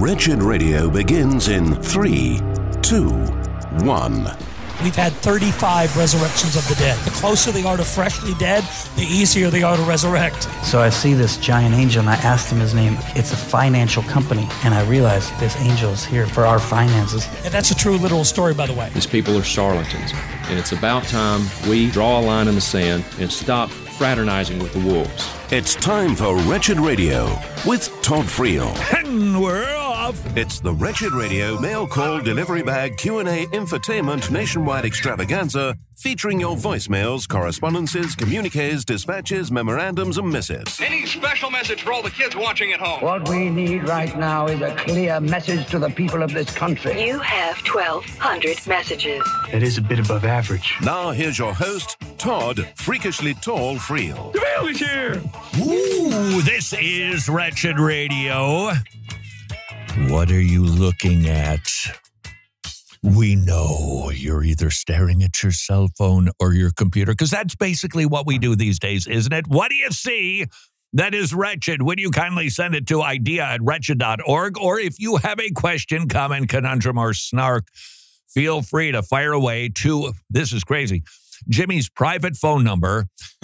Wretched Radio begins in 3, 2, 1. We've had 35 resurrections of the dead. The closer they are to freshly dead, the easier they are to resurrect. So I see this giant angel, and I asked him his name. It's a financial company, and I realized this angel is here for our finances. And that's a true literal story, by the way. These people are charlatans, and it's about time we draw a line in the sand and stop fraternizing with the wolves. It's time for Wretched Radio with Todd Friel. And we're off. It's the Wretched Radio mail call delivery bag Q&A infotainment nationwide extravaganza featuring your voicemails, correspondences, communiques, dispatches, memorandums, and missives. Any special message for all the kids watching at home? What we need right now is a clear message to the people of this country. You have 1,200 messages. It is a bit above average. Now here's your host, Todd Freakishly Tall Friel. The mail is here! Ooh, this is Wretched Radio. What are you looking at? We know you're either staring at your cell phone or your computer, because that's basically what we do these days, isn't it? What do you see that is wretched? Would you kindly send it to idea@wretched.org? Or if you have a question, comment, conundrum, or snark, feel free to fire away to, this is crazy, Jimmy's private phone number,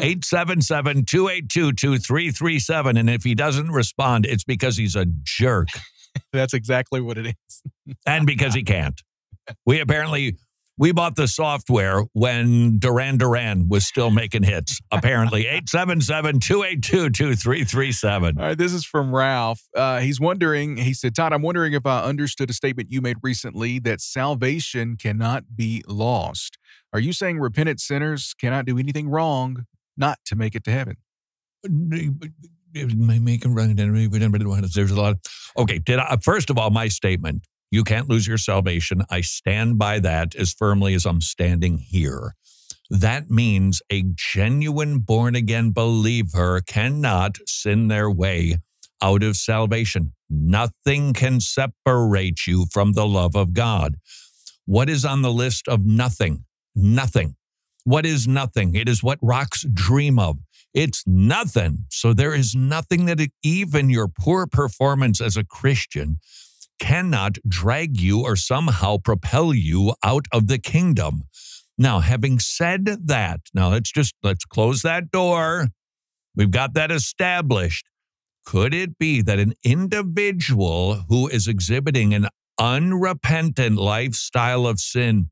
877-282-2337. And if he doesn't respond, it's because he's a jerk. That's exactly what it is. And because he can't. We bought the software when Duran Duran was still making hits, apparently. 877-282-2337. All right, this is from Ralph. He's wondering, he said, Todd, I'm wondering if I understood a statement you made recently that salvation cannot be lost. Are you saying repentant sinners cannot do anything wrong not to make it to heaven? There's a lot. Okay, first of all, my statement, you can't lose your salvation. I stand by that as firmly as I'm standing here. That means a genuine born-again believer cannot sin their way out of salvation. Nothing can separate you from the love of God. What is on the list of nothing? Nothing. What is nothing? It is what rocks dream of. It's nothing. So there is nothing that even your poor performance as a Christian cannot drag you or somehow propel you out of the kingdom. Now, having said that, now let's close that door. We've got that established. Could it be that an individual who is exhibiting an unrepentant lifestyle of sin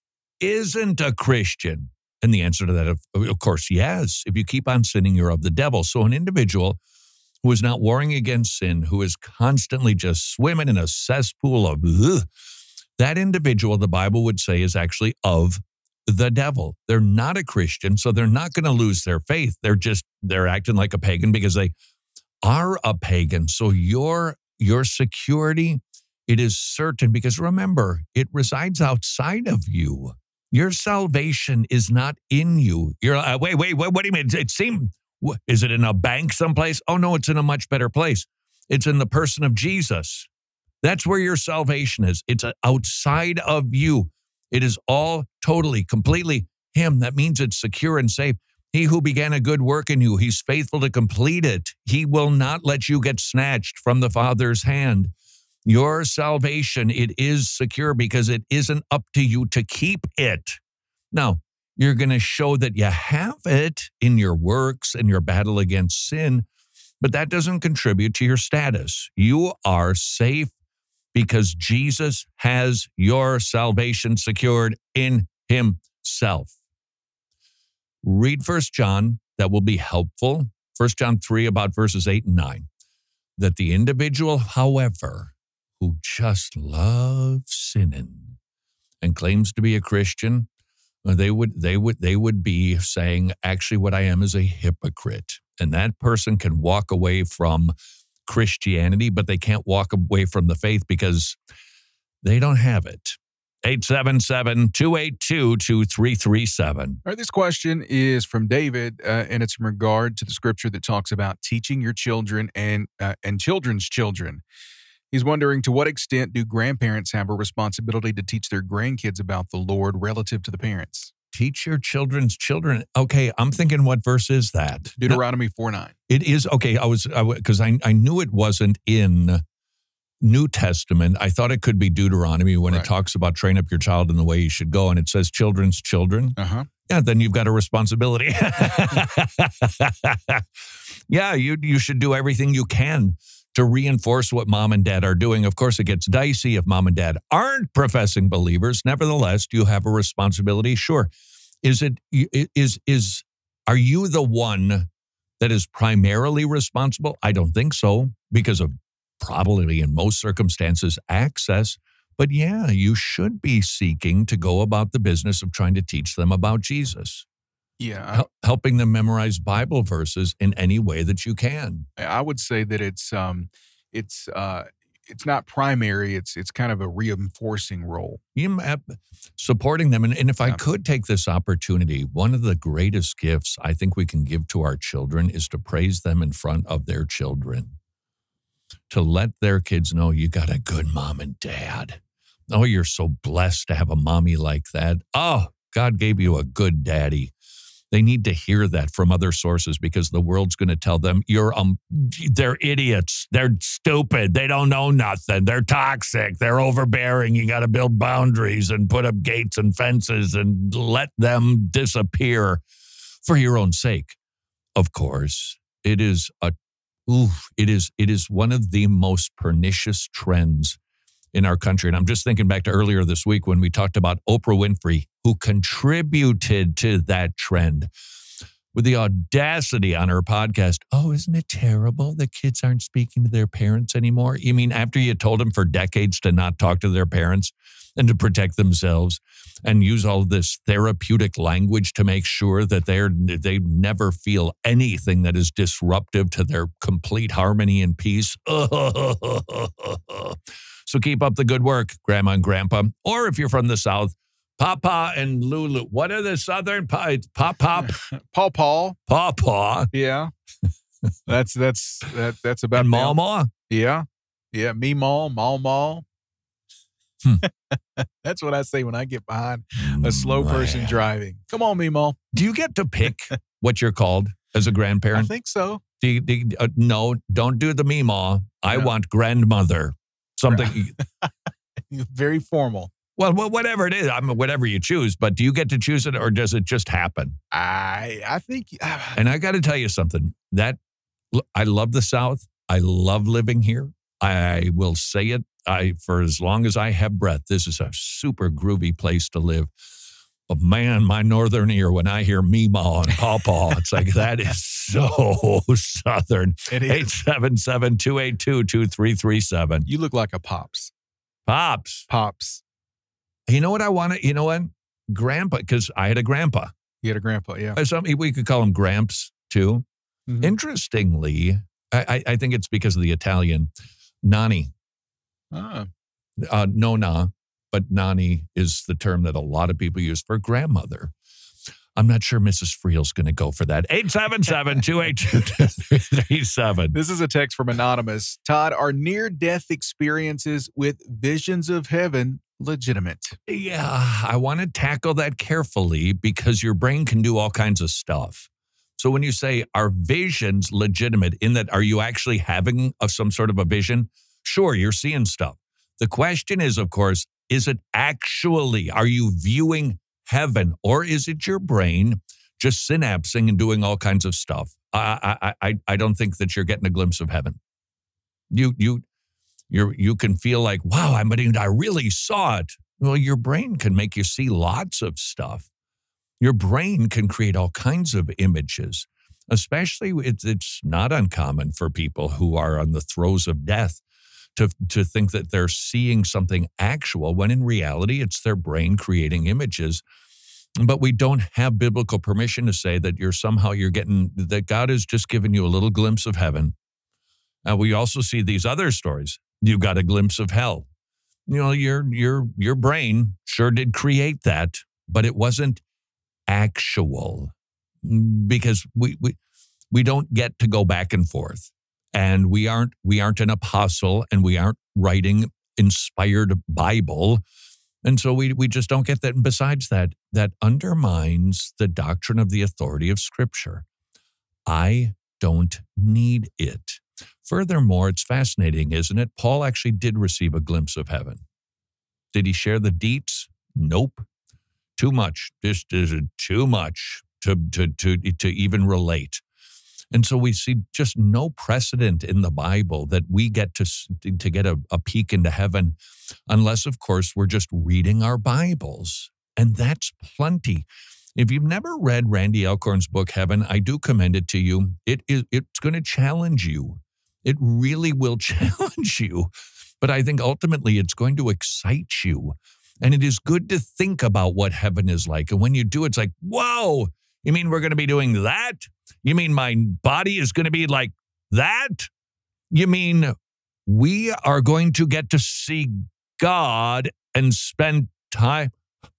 isn't a Christian? And the answer to that, of course, yes. If you keep on sinning, you're of the devil. So an individual who is not warring against sin, who is constantly just swimming in a cesspool of that individual, the Bible would say, is actually of the devil. They're not a Christian, so they're not going to lose their faith. They're acting like a pagan because they are a pagan. So your security, it is certain, because remember, it resides outside of you. Your salvation is not in you. You're wait, what do you mean? It seemed, is it in a bank someplace? Oh, no, it's in a much better place. It's in the person of Jesus. That's where your salvation is. It's outside of you. It is all totally, completely Him. That means it's secure and safe. He who began a good work in you, He's faithful to complete it. He will not let you get snatched from the Father's hand. Your salvation, it is secure because it isn't up to you to keep it. Now, you're going to show that you have it in your works and your battle against sin, but that doesn't contribute to your status. You are safe because Jesus has your salvation secured in Himself. Read 1 John. That will be helpful. 1 John 3, about verses 8 and 9. That the individual, however, who just loves sinning and claims to be a Christian, they would be saying, actually, what I am is a hypocrite. And that person can walk away from Christianity, but they can't walk away from the faith because they don't have it. 877-282-2337. All right, this question is from David, and it's in regard to the scripture that talks about teaching your children and children's children. He's wondering, to what extent do grandparents have a responsibility to teach their grandkids about the Lord relative to the parents? Teach your children's children. Okay, I'm thinking, what verse is that? Deuteronomy 4:9. It is, okay, because I knew it wasn't in New Testament, I thought it could be Deuteronomy when Right. it talks about train up your child in the way he should go, and it says children's children. Uh-huh. Yeah, then you've got a responsibility. Yeah, you should do everything you can to reinforce what mom and dad are doing. Of course, it gets dicey if mom and dad aren't professing believers. Nevertheless, you have a responsibility. Sure. Are you the one that is primarily responsible? I don't think so, because of probably in most circumstances access. But yeah, you should be seeking to go about the business of trying to teach them about Jesus. Yeah, Helping them memorize Bible verses in any way that you can. I would say that it's not primary. It's kind of a reinforcing role. Supporting them. And if I Yeah. could take this opportunity, one of the greatest gifts I think we can give to our children is to praise them in front of their children. To let their kids know you got a good mom and dad. Oh, you're so blessed to have a mommy like that. Oh, God gave you a good daddy. They need to hear that from other sources, because the world's going to tell them they're idiots. They're stupid. They don't know nothing. They're toxic. They're overbearing. You got to build boundaries and put up gates and fences and let them disappear for your own sake. Of course, it is one of the most pernicious trends in our country. And I'm just thinking back to earlier this week when we talked about Oprah Winfrey, who contributed to that trend with the audacity on her podcast. Oh, isn't it terrible that kids aren't speaking to their parents anymore? You mean after you told them for decades to not talk to their parents and to protect themselves and use all this therapeutic language to make sure that they never feel anything that is disruptive to their complete harmony and peace? So keep up the good work, Grandma and Grandpa. Or if you're from the South, Papa and Lulu. What are the Southern Pop? Paw. Pawpaw. Yeah. That's about And them. Mama. Yeah. Yeah. Meemaw. That's what I say when I get behind a slow person driving. Come on, Meemaw. Do you get to pick what you're called as a I grandparent? think so. No, don't do the Meemaw. I No. want grandmother. Something. Very formal. Well, whatever it is, whatever you choose. But do you get to choose it, or does it just happen? I think. And I got to tell you something. I love the South. I love living here. I will say it. For as long as I have breath, this is a super groovy place to live. But man, my northern ear, when I hear Meemaw and Pawpaw, it's like, that is so Southern. It is. 877-282-2337. You look like a Pops. Pops. You know what I want to, you know what? Grandpa, because I had a grandpa. You had a grandpa, yeah. We could call him Gramps too. Mhm. Interestingly, I think it's because of the Italian. Nani. Ah. Nonna, but Nani is the term that a lot of people use for grandmother. I'm not sure Mrs. Friel's going to go for that. 877-282-2337. This is a text from Anonymous. Todd, are near-death experiences with visions of heaven legitimate? Yeah, I want to tackle that carefully because your brain can do all kinds of stuff. So when you say, are visions legitimate, in that, are you actually having some sort of a vision? Sure, you're seeing stuff. The question is, of course, is it actually, are you viewing heaven, or is it your brain just synapsing and doing all kinds of stuff? I don't think that you're getting a glimpse of heaven. You can feel like, wow, I really saw it. Well, your brain can make you see lots of stuff. Your brain can create all kinds of images, especially it's not uncommon for people who are on the throes of death to think that they're seeing something actual, when in reality, it's their brain creating images. But we don't have biblical permission to say that that God has just given you a little glimpse of heaven. We also see these other stories. You got a glimpse of hell. You know, your brain sure did create that, but it wasn't actual, because we don't get to go back and forth. And we aren't an apostle, and we aren't writing inspired Bible. And so we just don't get that. And besides that undermines the doctrine of the authority of Scripture. I don't need it. Furthermore, it's fascinating, isn't it? Paul actually did receive a glimpse of heaven. Did he share the deets? Nope. Too much. This is too much to even relate. And so we see just no precedent in the Bible that we get to get a peek into heaven, unless, of course, we're just reading our Bibles. And that's plenty. If you've never read Randy Alcorn's book, Heaven, I do commend it to you. It's going to challenge you. It really will challenge you. But I think ultimately it's going to excite you. And it is good to think about what heaven is like. And when you do, it's like, whoa, you mean we're going to be doing that? You mean my body is going to be like that? You mean we are going to get to see God and spend time?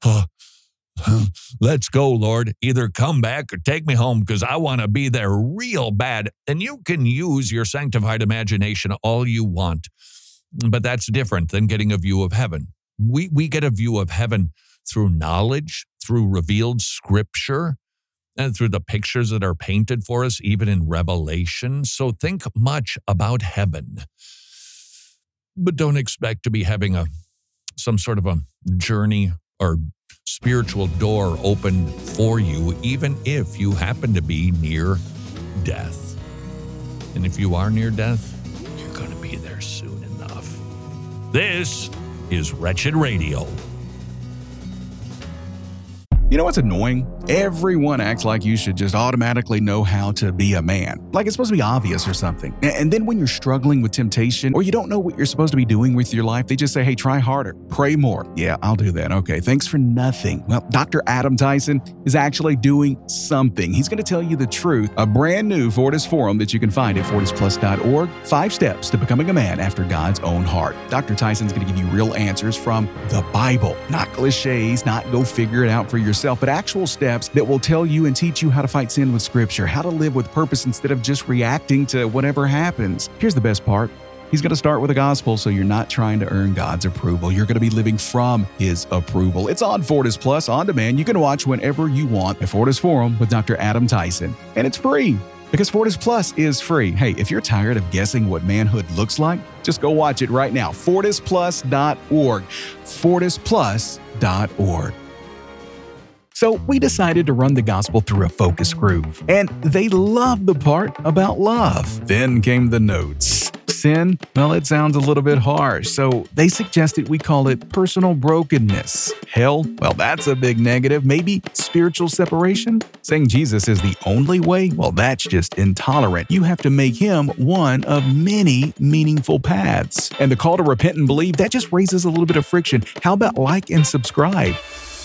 Let's go, Lord. Either come back or take me home because I want to be there real bad. And you can use your sanctified imagination all you want, but that's different than getting a view of heaven. We get a view of heaven through knowledge, through revealed scripture, and through the pictures that are painted for us, even in Revelation. So think much about heaven, but don't expect to be having some sort of a journey or spiritual door open for you, even if you happen to be near death. And if you are near death, you're going to be there soon enough. This is Wretched Radio. You know what's annoying? Everyone acts like you should just automatically know how to be a man. Like it's supposed to be obvious or something. And then when you're struggling with temptation or you don't know what you're supposed to be doing with your life, they just say, hey, try harder, pray more. Yeah, I'll do that. Okay, thanks for nothing. Well, Dr. Adam Tyson is actually doing something. He's going to tell you the truth. A brand new Fortis Forum that you can find at fortisplus.org. 5 steps to becoming a man after God's own heart. Dr. Tyson's going to give you real answers from the Bible. Not cliches, not go figure it out for yourself, but actual steps that will tell you and teach you how to fight sin with Scripture, how to live with purpose instead of just reacting to whatever happens. Here's the best part. He's going to start with the gospel, so you're not trying to earn God's approval. You're going to be living from His approval. It's on Fortis Plus on demand. You can watch whenever you want the Fortis Forum with Dr. Adam Tyson. And it's free because Fortis Plus is free. Hey, if you're tired of guessing what manhood looks like, just go watch it right now. FortisPlus.org. FortisPlus.org. So we decided to run the gospel through a focus group, and they loved the part about love. Then came the notes. Sin, well, it sounds a little bit harsh, so they suggested we call it personal brokenness. Hell, well, that's a big negative. Maybe spiritual separation? Saying Jesus is the only way? Well, that's just intolerant. You have to make Him one of many meaningful paths. And the call to repent and believe, that just raises a little bit of friction. How about like and subscribe?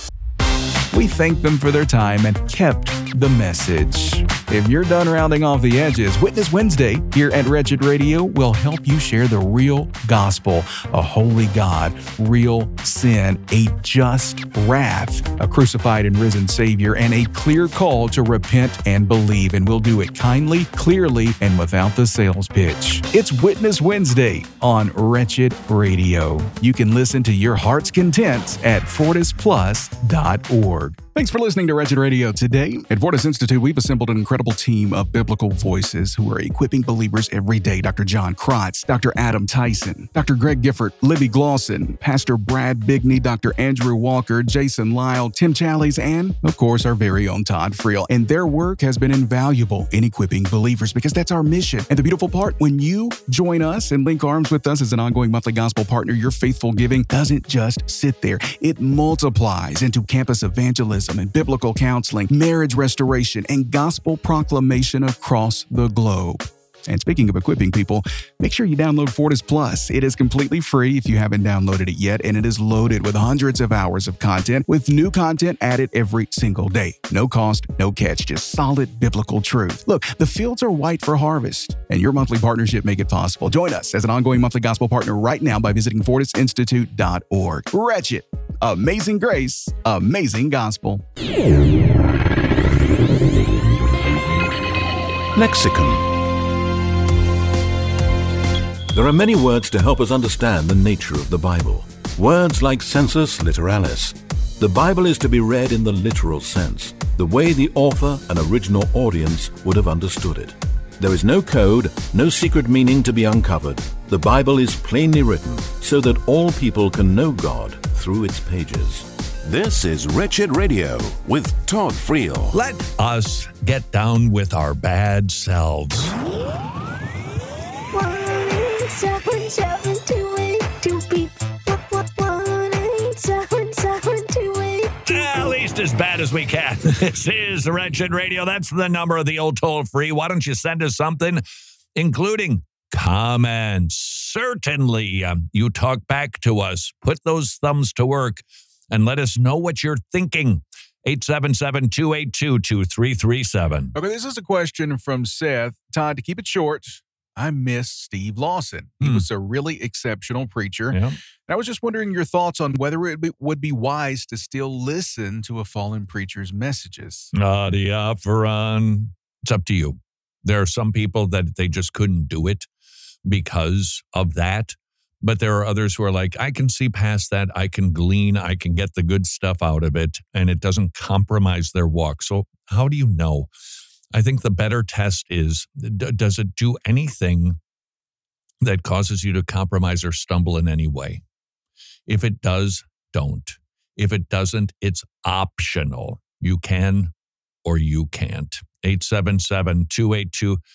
We thanked them for their time and kept the message. If you're done rounding off the edges, Witness Wednesday here at Wretched Radio will help you share the real gospel, a holy God, real sin, a just wrath, a crucified and risen Savior, and a clear call to repent and believe. And we'll do it kindly, clearly, and without the sales pitch. It's Witness Wednesday on Wretched Radio. You can listen to your heart's content at FortisPlus.org. Thanks for listening to Wretched Radio today. At Fortis Institute, we've assembled an incredible team of biblical voices who are equipping believers every day. Dr. John Krotz, Dr. Adam Tyson, Dr. Greg Gifford, Libby Glosson, Pastor Brad Bigney, Dr. Andrew Walker, Jason Lyle, Tim Challies, and, of course, our very own Todd Friel. And their work has been invaluable in equipping believers because that's our mission. And the beautiful part, when you join us and link arms with us as an ongoing monthly gospel partner, your faithful giving doesn't just sit there. It multiplies into campus evangelism and biblical counseling, marriage restoration, and gospel proclamation across the globe. And speaking of equipping people, make sure you download Fortis Plus. It is completely free if you haven't downloaded it yet, and it is loaded with hundreds of hours of content with new content added every single day. No cost, no catch, just solid biblical truth. Look, the fields are white for harvest, and your monthly partnership make it possible. Join us as an ongoing monthly gospel partner right now by visiting FortisInstitute.org. Wretched, amazing grace, amazing gospel. Lexicon. There are many words to help us understand the nature of the Bible. Words like sensus literalis. The Bible is to be read in the literal sense, the way the author and original audience would have understood it. There is no code, no secret meaning to be uncovered. The Bible is plainly written so that all people can know God through its pages. This is Wretched Radio with Todd Friel. Let us get down with our bad selves. 1-877-282-BEEP. 1-877-282-BEEP. At least as bad as we can. This is Wretched Radio. That's the number of the old toll-free. Why don't you send us something, including comments? Certainly, you talk back to us. Put those thumbs to work and let us know what you're thinking. 877-282-2337. Okay, this is a question from Seth. Todd, to keep it short, I miss Steve Lawson. He was a really exceptional preacher. Yeah. And I was just wondering your thoughts on whether it would be wise to still listen to a fallen preacher's messages. It's up to you. There are some people that they just couldn't do it because of that. But there are others who are like, I can see past that. I can glean. I can get the good stuff out of it. And it doesn't compromise their walk. So how do you know? I think the better test is, does it do anything that causes you to compromise or stumble in any way? If it does, don't. If it doesn't, it's optional. You can or you can't. 877-282.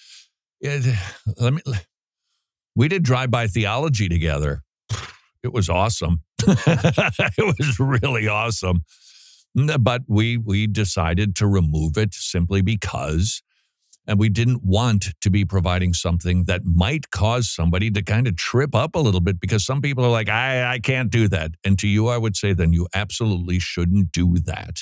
We did drive-by theology together. It was awesome. It was really awesome. But we decided to remove it simply because, and we didn't want to be providing something that might cause somebody to kind of trip up a little bit, because some people are like, I can't do that. And to you, I would say then you absolutely shouldn't do that.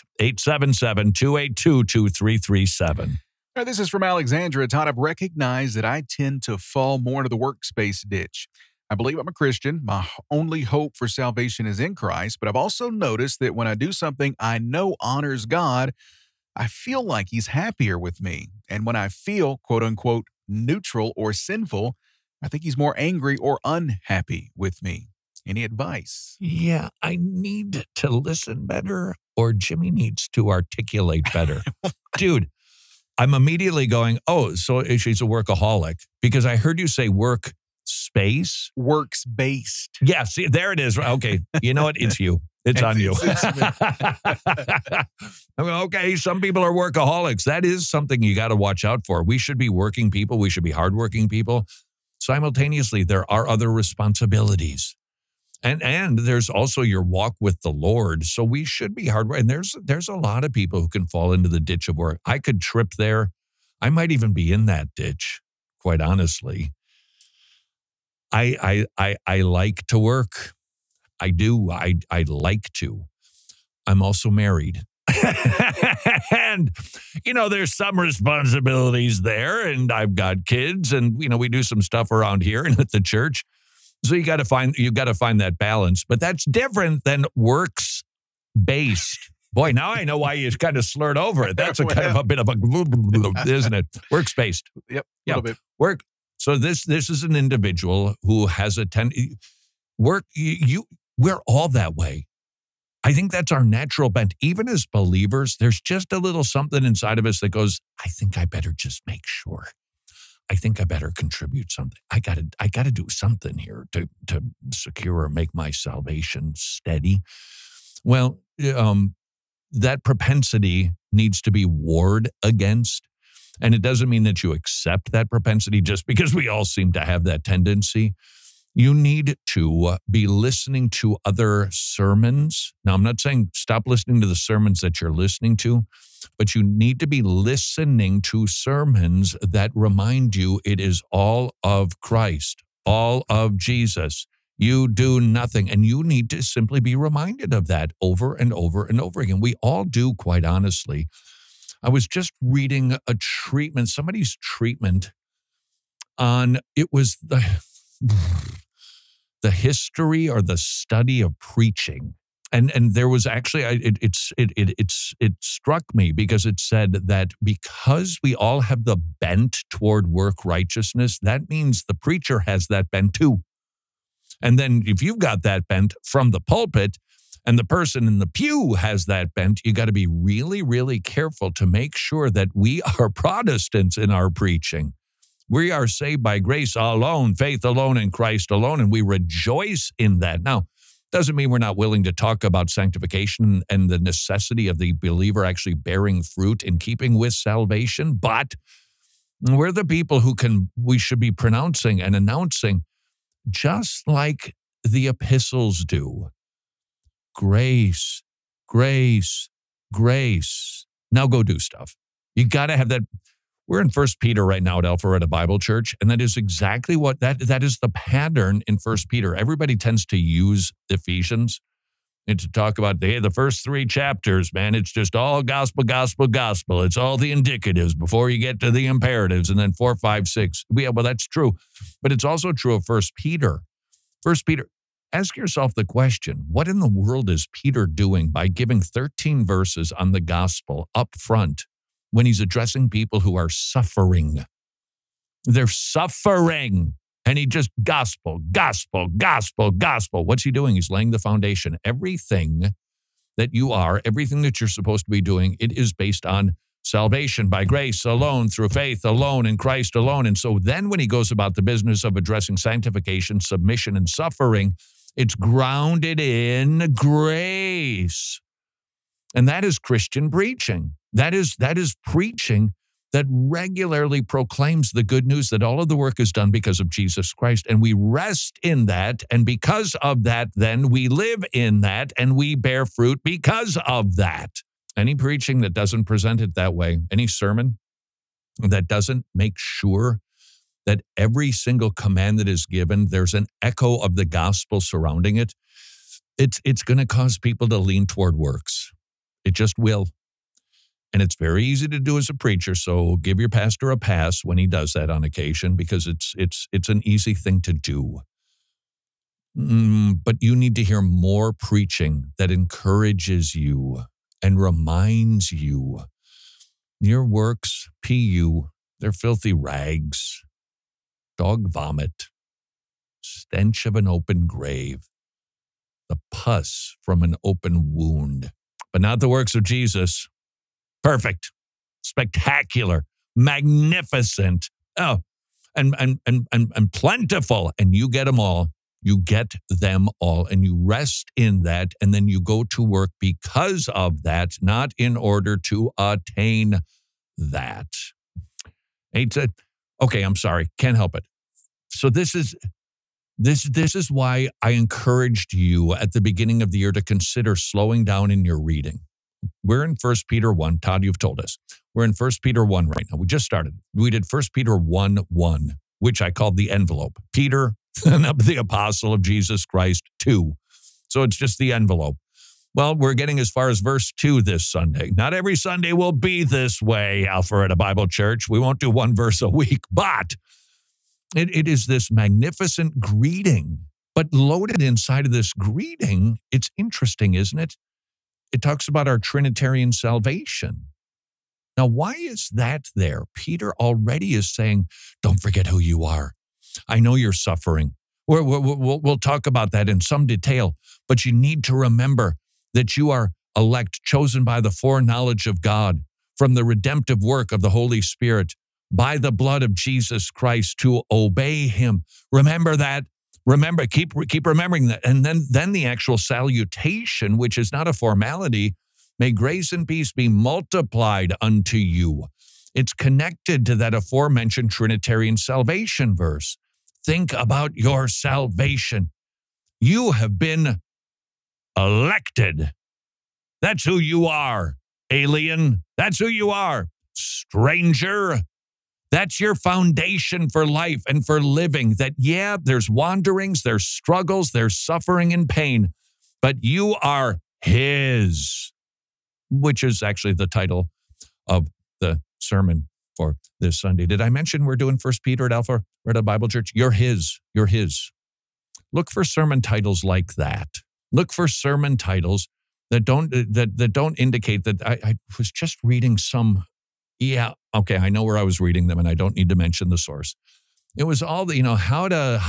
877-282-2337. This is from Alexandra. Todd, I've recognized that I tend to fall more into the workspace ditch. I believe I'm a Christian. My only hope for salvation is in Christ, but I've also noticed that when I do something I know honors God, I feel like he's happier with me. And when I feel, quote unquote, neutral or sinful, I think he's more angry or unhappy with me. Any advice? Yeah, I need to listen better, or Jimmy needs to articulate better. Dude, I'm immediately going, oh, so she's a workaholic, because I heard you say work space. Works based. Yeah, see, there it is. Okay, you know what? It's you. It's on you. Okay, some people are workaholics. That is something you got to watch out for. We should be working people. We should be hardworking people. Simultaneously, there are other responsibilities. And there's also your walk with the Lord. So we should be hardworking. And there's a lot of people who can fall into the ditch of work. I could trip there. I might even be in that ditch, quite honestly. I like to work. I do. I like to. I'm also married. And, there's some responsibilities there, and I've got kids, and, we do some stuff around here and at the church. So you got to find that balance, but that's different than works based. Boy, now I know why you kind of slurred over it. That's kind of a bit of a, isn't it? Works based. Yep. A little bit. Work. So this is an individual who has work. We're all that way. I think that's our natural bent. Even as believers, there's just a little something inside of us that goes, I think I better just make sure. I think I better contribute something. I gotta do something here to secure or make my salvation steady. Well, that propensity needs to be warred against. And it doesn't mean that you accept that propensity just because we all seem to have that tendency. You need to be listening to other sermons. Now, I'm not saying stop listening to the sermons that you're listening to, but you need to be listening to sermons that remind you it is all of Christ, all of Jesus. You do nothing. And you need to simply be reminded of that over and over and over again. We all do, quite honestly. I was just reading somebody's treatment on, it was the history or the study of preaching. And there was actually, it struck me because it said that because we all have the bent toward work righteousness, that means the preacher has that bent too. And then if you've got that bent from the pulpit and the person in the pew has that bent, you got to be really, really careful to make sure that we are Protestants in our preaching. We are saved by grace alone, faith alone, in Christ alone, and we rejoice in that. Now, doesn't mean we're not willing to talk about sanctification and the necessity of the believer actually bearing fruit in keeping with salvation, but we're the people we should be pronouncing and announcing, just like the epistles do. Grace, grace, grace. Now go do stuff. You got to have that. We're in 1 Peter right now at Alpharetta Bible Church, and that is exactly what that is the pattern in 1 Peter. Everybody tends to use Ephesians and to talk about the first 3 chapters, man. It's just all gospel, gospel, gospel. It's all the indicatives before you get to the imperatives, and then 4, 5, 6. Yeah, well, that's true. But it's also true of 1 Peter. 1 Peter, ask yourself the question, what in the world is Peter doing by giving 13 verses on the gospel up front when he's addressing people who are suffering? They're suffering. And he just gospel, gospel, gospel, gospel. What's he doing? He's laying the foundation. Everything that you are, everything that you're supposed to be doing, it is based on salvation by grace alone, through faith alone, in Christ alone. And so then when he goes about the business of addressing sanctification, submission, and suffering, it's grounded in grace. And that is Christian preaching. That is preaching that regularly proclaims the good news that all of the work is done because of Jesus Christ. And we rest in that. And because of that, then we live in that and we bear fruit because of that. Any preaching that doesn't present it that way, any sermon that doesn't make sure that every single command that is given, there's an echo of the gospel surrounding it, it's going to cause people to lean toward works. It just will. And it's very easy to do as a preacher, so give your pastor a pass when he does that on occasion, because it's an easy thing to do. But you need to hear more preaching that encourages you and reminds you your works, P.U., they're filthy rags, dog vomit, stench of an open grave, the pus from an open wound, but not the works of Jesus. Perfect, spectacular, magnificent, and plentiful, and you get them all. You get them all, and you rest in that, and then you go to work because of that, not in order to attain that. Okay, I'm sorry, can't help it. So this is why I encouraged you at the beginning of the year to consider slowing down in your reading. We're in 1 Peter 1. Todd, you've told us. We're in 1 Peter 1 right now. We just started. We did 1 Peter 1:1, which I called the envelope. Peter, the apostle of Jesus Christ, 2. So it's just the envelope. Well, we're getting as far as verse 2 this Sunday. Not every Sunday will be this way, Alpharetta Bible Church. We won't do one verse a week, but it is this magnificent greeting. But loaded inside of this greeting, it's interesting, isn't it? It talks about our Trinitarian salvation. Now, why is that there? Peter already is saying, don't forget who you are. I know you're suffering. We'll talk about that in some detail, but you need to remember that you are elect, chosen by the foreknowledge of God, from the redemptive work of the Holy Spirit, by the blood of Jesus Christ, to obey him. Remember that. Remember, keep remembering that. And then the actual salutation, which is not a formality, may grace and peace be multiplied unto you. It's connected to that aforementioned Trinitarian salvation verse. Think about your salvation. You have been elected. That's who you are. Alien, that's who you are. Stranger, that's your foundation for life and for living. That, yeah, there's wanderings, there's struggles, there's suffering and pain, but you are his, which is actually the title of the sermon for this Sunday. Did I mention we're doing 1 Peter at Alpharetta Bible Church? You're his. You're his. Look for sermon titles like that. Look for sermon titles that don't indicate that I was just reading some. Yeah, okay, I know where I was reading them, and I don't need to mention the source. It was all the, how to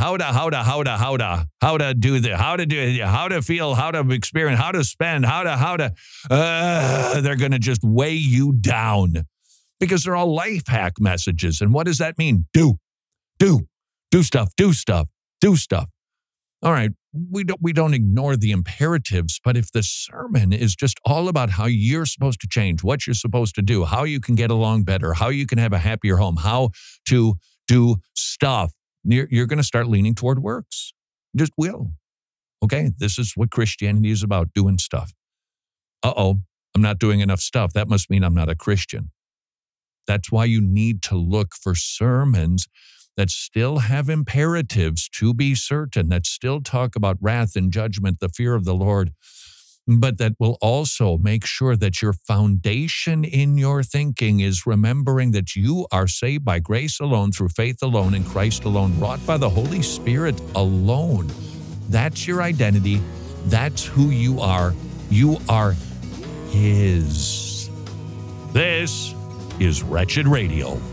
do this, how to feel, how to experience, how to spend, they're going to just weigh you down because they're all life hack messages. And what does that mean? Do. Do stuff. All right, we don't ignore the imperatives, but if the sermon is just all about how you're supposed to change, what you're supposed to do, how you can get along better, how you can have a happier home, how to do stuff, you're going to start leaning toward works. You just will. Okay, this is what Christianity is about, doing stuff. I'm not doing enough stuff. That must mean I'm not a Christian. That's why you need to look for sermons that still have imperatives to be certain, that still talk about wrath and judgment, the fear of the Lord, but that will also make sure that your foundation in your thinking is remembering that you are saved by grace alone, through faith alone, in Christ alone, wrought by the Holy Spirit alone. That's your identity. That's who you are. You are His. This is Wretched Radio.